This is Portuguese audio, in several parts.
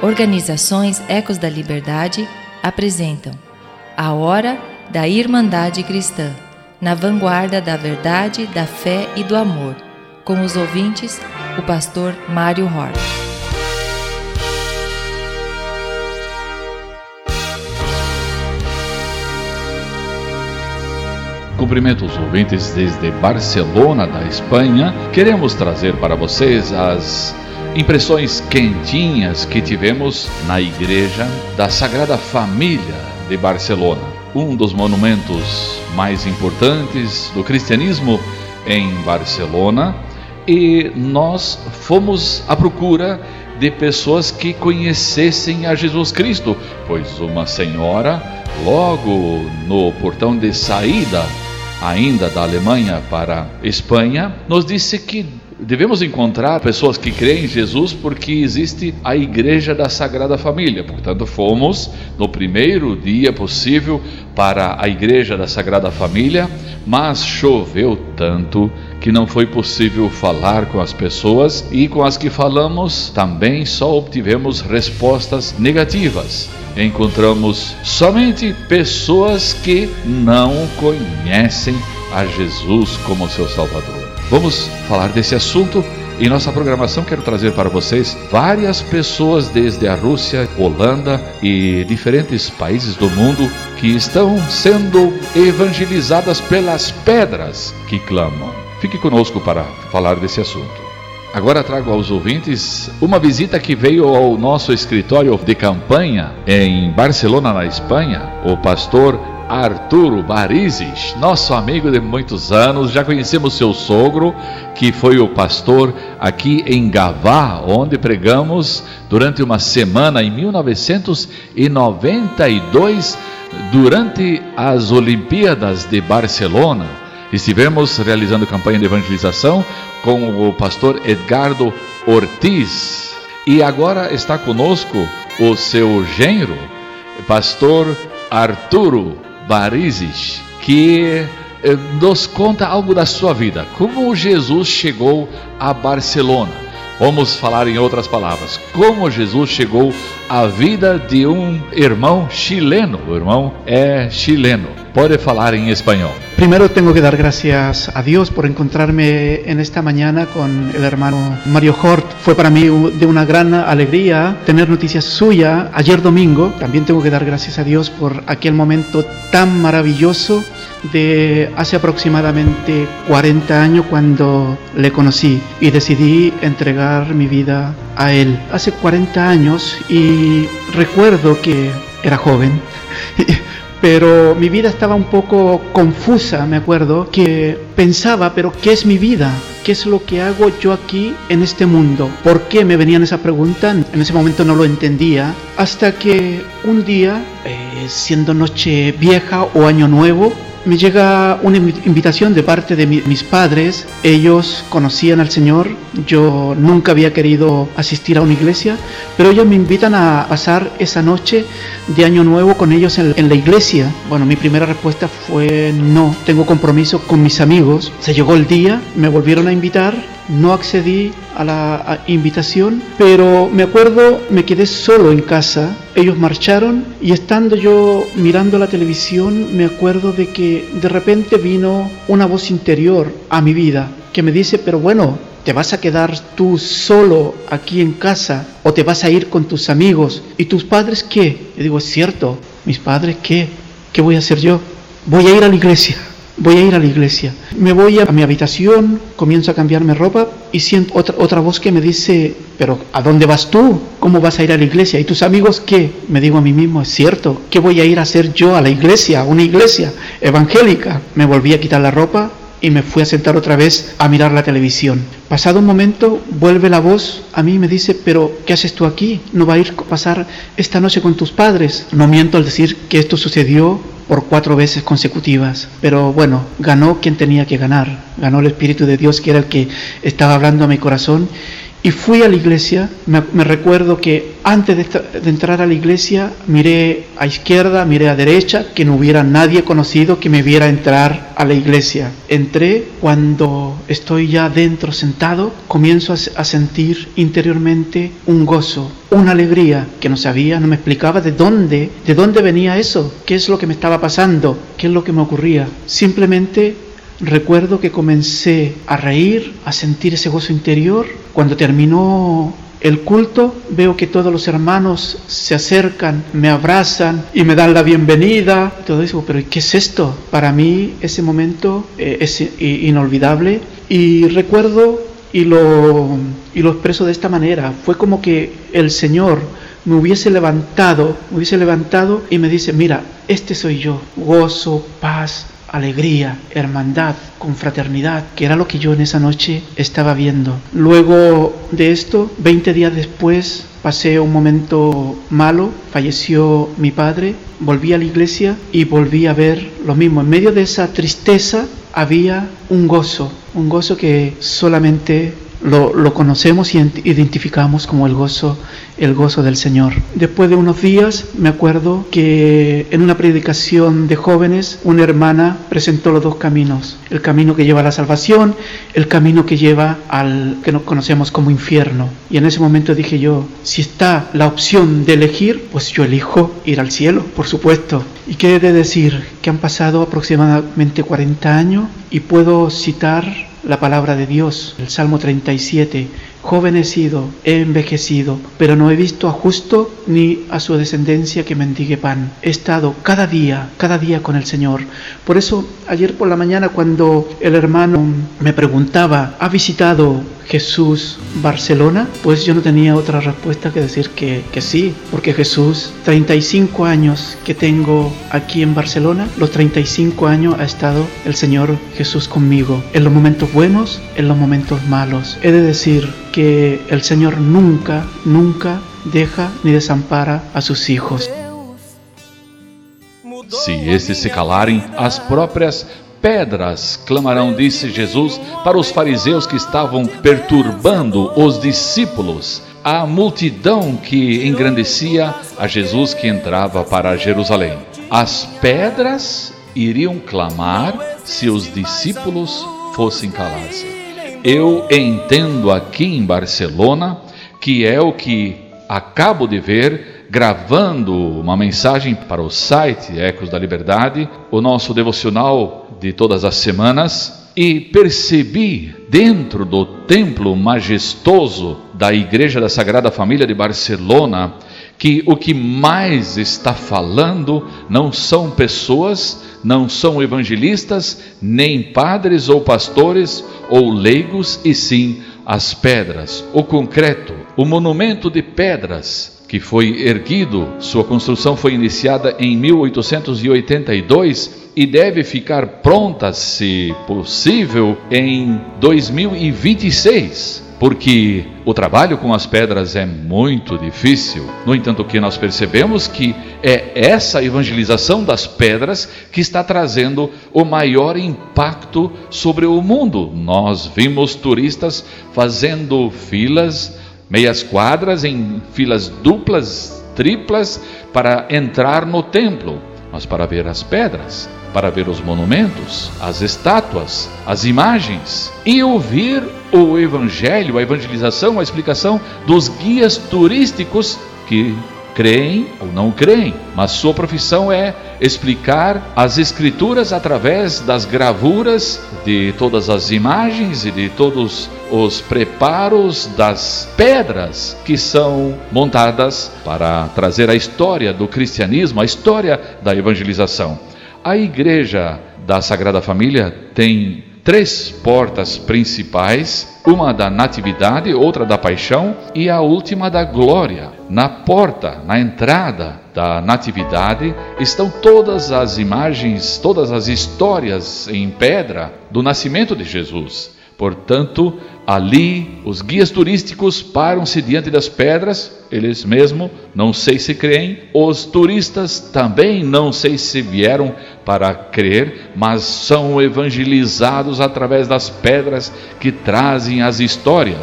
Organizações Ecos da Liberdade apresentam A Hora da Irmandade Cristã, na vanguarda da verdade, da fé e do amor, com os ouvintes, o pastor Mário Hort. Cumprimento os ouvintes desde Barcelona, da Espanha. Queremos trazer para vocês as impressões quentinhas que tivemos na Igreja da Sagrada Família de Barcelona, um dos monumentos mais importantes do cristianismo em Barcelona, e nós fomos à procura de pessoas que conhecessem a Jesus Cristo, pois uma senhora, logo no portão de saída ainda da Alemanha para a Espanha, nos disse que devemos encontrar pessoas que creem em Jesus porque existe a Igreja da Sagrada Família. Portanto, fomos no primeiro dia possível para a Igreja da Sagrada Família, mas choveu tanto que não foi possível falar com as pessoas, e com as que falamos também só obtivemos respostas negativas. Encontramos somente pessoas que não conhecem a Jesus como seu Salvador. Vamos falar desse assunto. Em nossa programação quero trazer para vocês várias pessoas desde a Rússia, Holanda e diferentes países do mundo que estão sendo evangelizadas pelas pedras que clamam. Fique conosco para falar desse assunto. Agora trago aos ouvintes uma visita que veio ao nosso escritório de campanha em Barcelona, na Espanha, o pastor Arturo Barizes, nosso amigo de muitos anos. Já conhecemos seu sogro, que foi o pastor aqui em Gavà, onde pregamos durante uma semana em 1992, durante as Olimpíadas de Barcelona. Estivemos realizando campanha de evangelização com o pastor Edgardo Ortiz, e agora está conosco o seu genro, pastor Arturo Barizes, que nos conta algo da sua vida, como Jesus chegou a Barcelona. Vamos falar em outras palavras, como Jesus chegou à vida de um irmão chileno. O irmão é chileno, pode falar en español. Primero tengo que dar gracias a Dios por encontrarme en esta mañana con el hermano Mario Hort. Fue para mí de una gran alegría tener noticias suyas ayer domingo. También tengo que dar gracias a Dios por aquel momento tan maravilloso de hace aproximadamente 40 años cuando le conocí y decidí entregar mi vida a él. Hace 40 años, y recuerdo que era joven, pero mi vida estaba un poco confusa. Me acuerdo que pensaba, pero ¿qué es mi vida? ¿Qué es lo que hago yo aquí en este mundo? ¿Por qué me venían esa pregunta? En ese momento no lo entendía, hasta que un día, siendo noche vieja o año nuevo, me llega una invitación de parte de mis padres. Ellos conocían al Señor, yo nunca había querido asistir a una iglesia, pero ellos me invitan a pasar esa noche de Año Nuevo con ellos en la iglesia. Bueno, mi primera respuesta fue no, tengo compromiso con mis amigos. Se llegó el día, me volvieron a invitar, no accedí a la invitación, pero me acuerdo, me quedé solo en casa. Ellos marcharon y estando yo mirando la televisión, me acuerdo de que de repente vino una voz interior a mi vida que me dice, pero bueno, ¿te vas a quedar tú solo aquí en casa o te vas a ir con tus amigos? ¿Y tus padres qué? Yo digo, es cierto, ¿mis padres qué? ¿Qué voy a hacer yo? Voy a ir a la iglesia. Voy a ir a la iglesia. Me voy a mi habitación, comienzo a cambiarme ropa y siento otra voz que me dice, pero ¿a dónde vas tú? ¿Cómo vas a ir a la iglesia? ¿Y tus amigos qué? Me digo a mí mismo, es cierto, ¿qué voy a ir a hacer yo a la iglesia, a una iglesia evangélica? Me volví a quitar la ropa y me fui a sentar otra vez a mirar la televisión. Pasado un momento, vuelve la voz a mí y me dice, pero ¿qué haces tú aquí? ¿No vas a ir a pasar esta noche con tus padres? No miento al decir que esto sucedió por 4 veces consecutivas, pero bueno, ganó quien tenía que ganar, ganó el Espíritu de Dios, que era el que estaba hablando a mi corazón, Y fui a la iglesia. Me recuerdo que antes de entrar a la iglesia miré a izquierda, miré a derecha, que no hubiera nadie conocido que me viera entrar a la iglesia. Entré. Cuando estoy ya dentro sentado, comienzo a sentir interiormente un gozo, una alegría que no sabía, no me explicaba de dónde venía eso, qué es lo que me estaba pasando, qué es lo que me ocurría. Simplemente recuerdo que comencé a reír, a sentir ese gozo interior. Cuando terminó el culto, veo que todos los hermanos se acercan, me abrazan y me dan la bienvenida. Todo eso, pero ¿qué es esto? Para mí ese momento es inolvidable, y recuerdo y lo expreso de esta manera. Fue como que el Señor me hubiese levantado y me dice: mira, este soy yo, gozo, paz, alegría, hermandad, confraternidad, que era lo que yo en esa noche estaba viendo. Luego de esto, 20 días después, pasé un momento malo, falleció mi padre, volví a la iglesia y volví a ver lo mismo. En medio de esa tristeza había un gozo que solamente lo conocemos y identificamos como el gozo del Señor. Después de unos días, me acuerdo que en una predicación de jóvenes, una hermana presentó los dos caminos: el camino que lleva a la salvación, el camino que lleva al que nos conocemos como infierno. Y en ese momento dije yo: si está la opción de elegir, pues yo elijo ir al cielo, por supuesto. Y qué he de decir, que han pasado aproximadamente 40 años y puedo citar la palabra de Dios, el Salmo 37: joven he sido, he envejecido, pero no he visto a justo ni a su descendencia que mendigue pan. He estado cada día con el Señor. Por eso ayer por la mañana, cuando el hermano me preguntaba: ¿ha visitado Jesús Barcelona? Pues yo no tenía otra respuesta que decir que sí, porque Jesús, 35 años que tengo aquí en Barcelona, los 35 años ha estado el Señor Jesús conmigo, en los momentos buenos, en los momentos malos. He de decir que el Señor nunca deja ni desampara a sus hijos. Se estes se calarem, as próprias pedras clamarão, disse Jesus para os fariseus que estavam perturbando os discípulos, a multidão que engrandecia a Jesus que entrava para Jerusalém. As pedras iriam clamar se os discípulos fossem calar-se. Eu entendo aqui em Barcelona, que é o que acabo de ver, gravando uma mensagem para o site Ecos da Liberdade, o nosso devocional de todas as semanas, e percebi dentro do templo majestoso da Igreja da Sagrada Família de Barcelona que o que mais está falando não são pessoas, não são evangelistas, nem padres ou pastores ou leigos, e sim as pedras, o concreto, o monumento de pedras que foi erguido. Sua construção foi iniciada em 1882 e deve ficar pronta, se possível, em 2026. Porque o trabalho com as pedras é muito difícil. No entanto, o que nós percebemos que é essa evangelização das pedras que está trazendo o maior impacto sobre o mundo. Nós vimos turistas fazendo filas, meias quadras, em filas duplas, triplas, para entrar no templo, mas para ver as pedras, para ver os monumentos, as estátuas, as imagens, e ouvir o evangelho, a evangelização, a explicação dos guias turísticos que creem ou não creem, mas sua profissão é explicar as escrituras através das gravuras de todas as imagens e de todos os preparos das pedras que são montadas para trazer a história do cristianismo, a história da evangelização. A Igreja da Sagrada Família tem 3 portas principais, uma da Natividade, outra da Paixão e a última da Glória. Na porta, na entrada da Natividade, estão todas as imagens, todas as histórias em pedra do nascimento de Jesus. Portanto, ali os guias turísticos param-se diante das pedras, eles mesmos não sei se creem, os turistas também não sei se vieram para crer, mas são evangelizados através das pedras que trazem as histórias.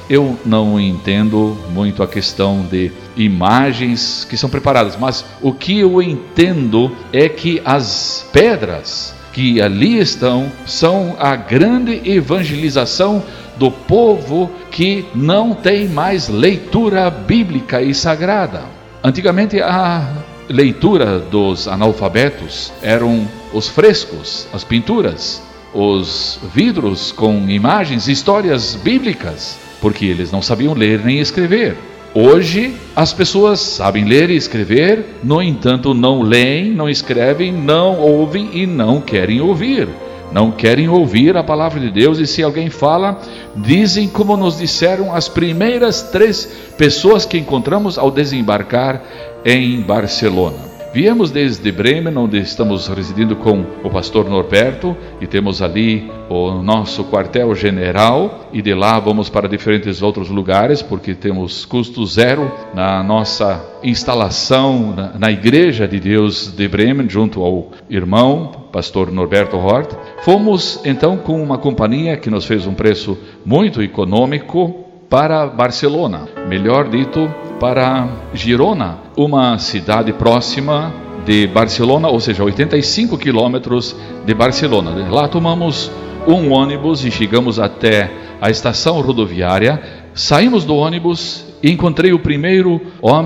Eu não entendo muito a questão de imagens que são preparadas, mas o que eu entendo é que as pedras que ali estão são a grande evangelização do povo que não tem mais leitura bíblica e sagrada. Antigamente a leitura dos analfabetos eram os frescos, as pinturas, os vidros com imagens, histórias bíblicas, porque eles não sabiam ler nem escrever. Hoje as pessoas sabem ler e escrever, no entanto não leem, não escrevem, não ouvem e não querem ouvir. Não querem ouvir a palavra de Deus, e se alguém fala, dizem como nos disseram as primeiras 3 pessoas que encontramos ao desembarcar em Barcelona. Viemos desde Bremen, onde estamos residindo com o pastor Norberto, e temos ali o nosso quartel-general, e de lá vamos para diferentes outros lugares, porque temos custo zero na nossa instalação na Igreja de Deus de Bremen, junto ao irmão pastor Norberto Hort. Fomos então com uma companhia que nos fez um preço muito econômico para Barcelona, melhor dito, para Girona, uma cidade próxima de Barcelona, ou seja, 85 quilômetros de Barcelona. Lá tomamos um ônibus e chegamos até a estação rodoviária. Saímos do ônibus e encontrei o primeiro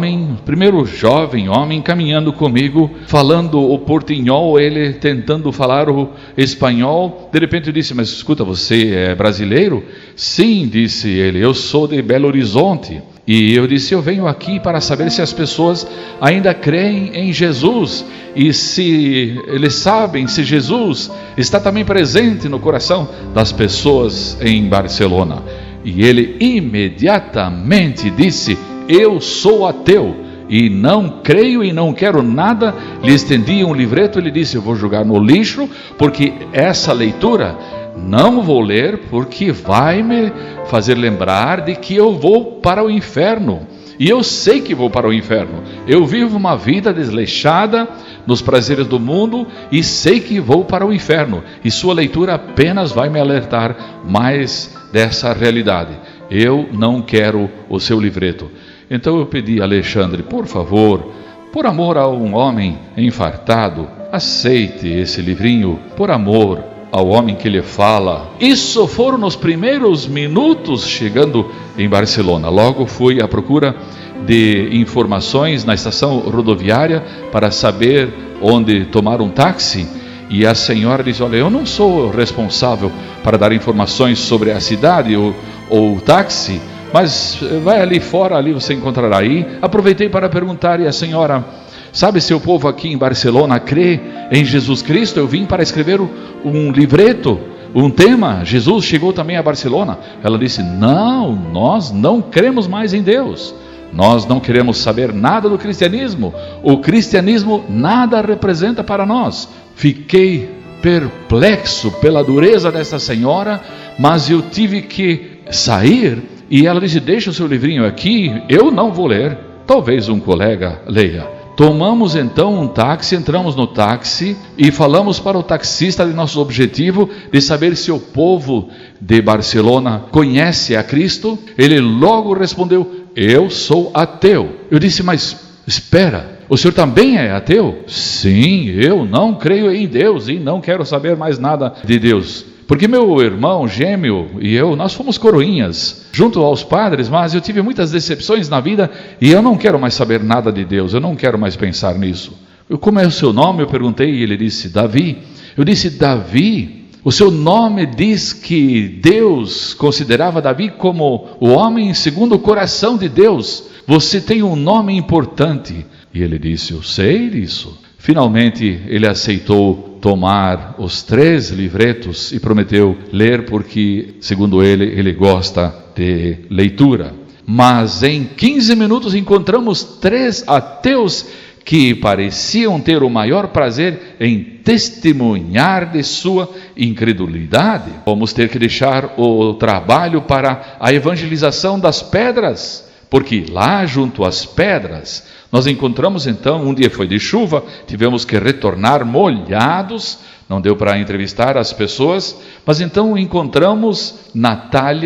jovem homem caminhando comigo, falando o portunhol, ele tentando falar o espanhol. De repente eu disse: mas escuta, você é brasileiro? Sim, disse ele, eu sou de Belo Horizonte. E eu disse: eu venho aqui para saber se as pessoas ainda creem em Jesus, e se eles sabem se Jesus está também presente no coração das pessoas em Barcelona. E ele imediatamente disse: eu sou ateu e não creio e não quero nada. Lhe estendi um livreto, ele disse: eu vou jogar no lixo, porque essa leitura não vou ler, porque vai me fazer lembrar de que eu vou para o inferno. E eu sei que vou para o inferno. Eu vivo uma vida desleixada nos prazeres do mundo e sei que vou para o inferno. E sua leitura apenas vai me alertar mais dessa realidade. Eu não quero o seu livreto. Então eu pedi a Alexandre: por favor, por amor a um homem infartado, aceite esse livrinho, por amor ao homem que lhe fala. Isso foram nos primeiros minutos chegando em Barcelona. Logo fui à procura de informações na estação rodoviária para saber onde tomar um táxi. E a senhora disse: olha, eu não sou responsável para dar informações sobre a cidade ou o táxi, mas vai ali fora, ali você encontrará. Aí aproveitei para perguntar, e a senhora: sabe se o povo aqui em Barcelona crê em Jesus Cristo? Eu vim para escrever um livreto, um tema. Jesus chegou também a Barcelona. Ela disse: não, nós não cremos mais em Deus. Nós não queremos saber nada do cristianismo. O cristianismo nada representa para nós. Fiquei perplexo pela dureza dessa senhora, mas eu tive que sair. E ela disse: deixa o seu livrinho aqui, eu não vou ler, talvez um colega leia. Tomamos então um táxi, entramos no táxi e falamos para o taxista de nosso objetivo de saber se o povo de Barcelona conhece a Cristo. Ele logo respondeu: eu sou ateu. Eu disse: mas espera, o senhor também é ateu? Sim, eu não creio em Deus e não quero saber mais nada de Deus. Porque meu irmão gêmeo e eu, nós fomos coroinhas junto aos padres, mas eu tive muitas decepções na vida e eu não quero mais saber nada de Deus, eu não quero mais pensar nisso. Como é o seu nome? Eu perguntei e ele disse: Davi. Eu disse: Davi, o seu nome diz que Deus considerava Davi como o homem segundo o coração de Deus. Você tem um nome importante. E ele disse: eu sei disso. Finalmente ele aceitou tomar os 3 livretos e prometeu ler, porque segundo ele gosta de leitura. Mas em 15 minutos encontramos 3 ateus que pareciam ter o maior prazer em testemunhar de sua incredulidade. Vamos ter que deixar o trabalho para a evangelização das pedras, porque lá junto às pedras nós encontramos então, um dia foi de chuva, tivemos que retornar molhados, não deu para entrevistar as pessoas, mas então encontramos Natália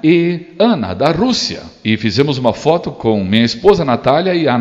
e Ana, da Rússia. E fizemos uma foto com minha esposa Natália e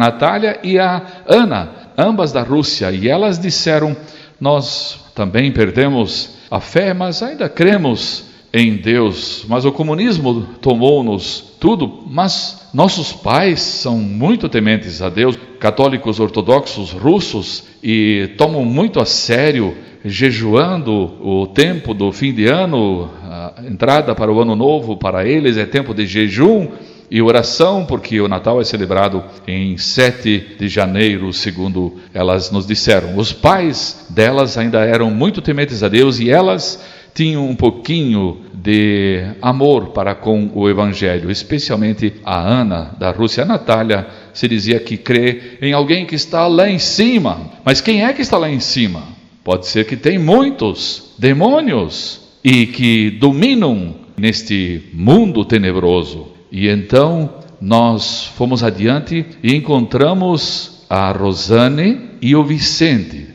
a Ana, ambas da Rússia. E elas disseram: nós também perdemos a fé, mas ainda cremos em Deus. Mas o comunismo tomou-nos tudo, mas nossos pais são muito tementes a Deus, católicos ortodoxos russos, e tomam muito a sério, jejuando o tempo do fim de ano, a entrada para o ano novo, para eles é tempo de jejum e oração, porque o Natal é celebrado em 7 de janeiro, segundo elas nos disseram. Os pais delas ainda eram muito tementes a Deus e elas tinham um pouquinho de amor para com o Evangelho, especialmente a Ana, da Rússia. A Natália se dizia que crê em alguém que está lá em cima. Mas quem é que está lá em cima? Pode ser que tem muitos demônios e que dominam neste mundo tenebroso. E então nós fomos adiante e encontramos a Rosane e o Vicente,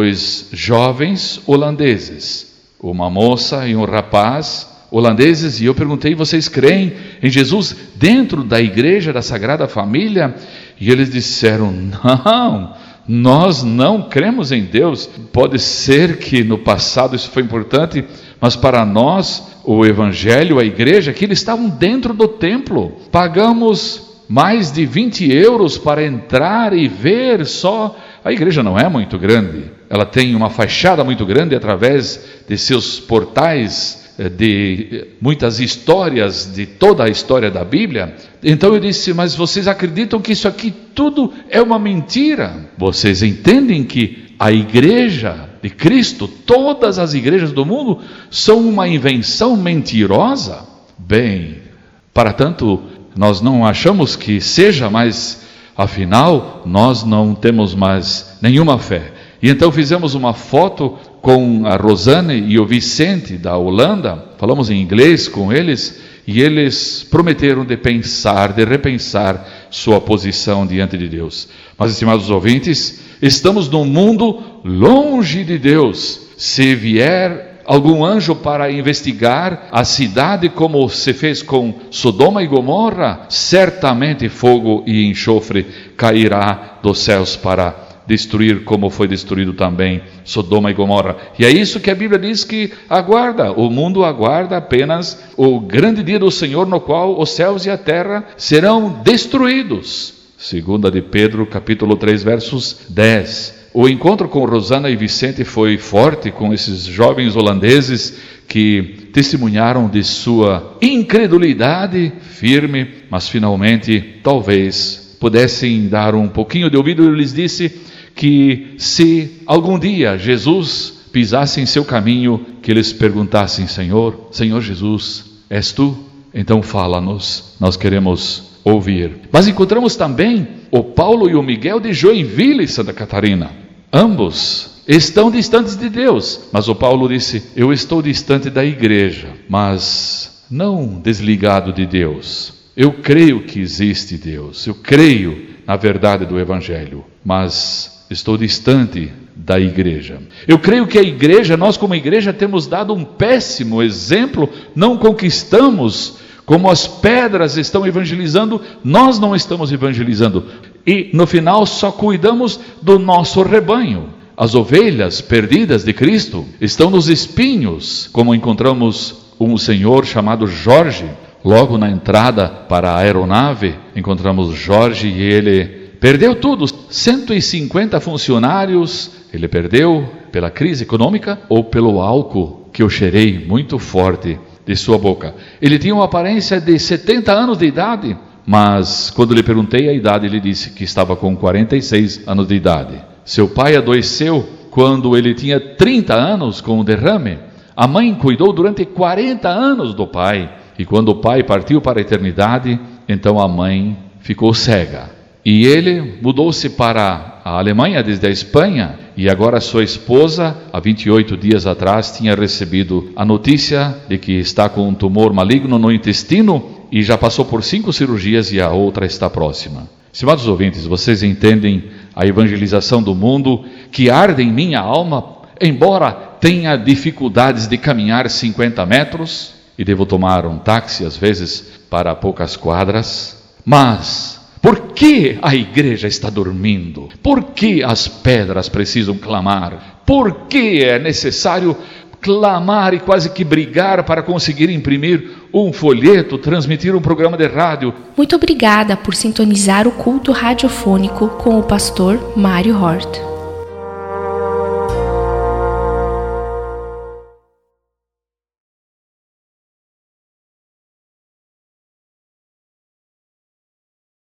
2 jovens holandeses, uma moça e um rapaz holandeses. E eu perguntei: vocês creem em Jesus dentro da igreja da Sagrada Família? E eles disseram: não, nós não cremos em Deus. Pode ser que no passado isso foi importante, mas para nós o Evangelho, a igreja, que eles estavam dentro do templo. Pagamos mais de 20 euros para entrar e ver só. A igreja não é muito grande, ela tem uma fachada muito grande através de seus portais, de muitas histórias, de toda a história da Bíblia. Então eu disse: mas vocês acreditam que isso aqui tudo é uma mentira? Vocês entendem que a igreja de Cristo, todas as igrejas do mundo, são uma invenção mentirosa? Bem, para tanto, nós não achamos que seja, mas afinal, nós não temos mais nenhuma fé. E então fizemos uma foto com a Rosane e o Vicente da Holanda, falamos em inglês com eles, e eles prometeram de pensar, de repensar sua posição diante de Deus. Mas, estimados ouvintes, estamos num mundo longe de Deus. Se vier algum anjo para investigar a cidade, como se fez com Sodoma e Gomorra, certamente fogo e enxofre cairá dos céus para destruir, como foi destruído também Sodoma e Gomorra. E é isso que a Bíblia diz que aguarda. O mundo aguarda apenas o grande dia do Senhor, no qual os céus e a terra serão destruídos. 2 de Pedro, capítulo 3, versos 10. O encontro com Rosana e Vicente foi forte, com esses jovens holandeses que testemunharam de sua incredulidade firme, mas finalmente talvez pudessem dar um pouquinho de ouvido. Eu lhes disse que se algum dia Jesus pisasse em seu caminho, que eles perguntassem: Senhor Jesus, és tu? Então fala-nos, nós queremos ouvir. Mas encontramos também o Paulo e o Miguel de Joinville, Santa Catarina. Ambos estão distantes de Deus, mas o Paulo disse: eu estou distante da igreja, mas não desligado de Deus. Eu creio que existe Deus, eu creio na verdade do Evangelho, mas estou distante da igreja. Eu creio que a igreja, nós como igreja temos dado um péssimo exemplo, não conquistamos. Como as pedras estão evangelizando, nós não estamos evangelizando. E no final só cuidamos do nosso rebanho. As ovelhas perdidas de Cristo estão nos espinhos, como encontramos um senhor chamado Jorge. Logo na entrada para a aeronave, encontramos Jorge e ele perdeu tudo. 150 funcionários, ele perdeu pela crise econômica ou pelo álcool que eu cheirei muito forte de sua boca. Ele tinha uma aparência de 70 anos de idade, mas quando lhe perguntei a idade, ele disse que estava com 46 anos de idade. Seu pai adoeceu quando ele tinha 30 anos com um derrame. A mãe cuidou durante 40 anos do pai, e quando o pai partiu para a eternidade, então a mãe ficou cega. E ele mudou-se para a Alemanha desde a Espanha, e agora sua esposa, há 28 dias atrás, tinha recebido a notícia de que está com um tumor maligno no intestino, e já passou por 5 cirurgias e a outra está próxima. Estimados ouvintes, vocês entendem a evangelização do mundo que arde em minha alma, embora tenha dificuldades de caminhar 50 metros? e devo tomar um táxi às vezes para poucas quadras. Mas por que a igreja está dormindo? Por que as pedras precisam clamar? Por que é necessário clamar e quase que brigar para conseguir imprimir um folheto, transmitir um programa de rádio? Muito obrigada por sintonizar o culto radiofônico com o pastor Mário Hort.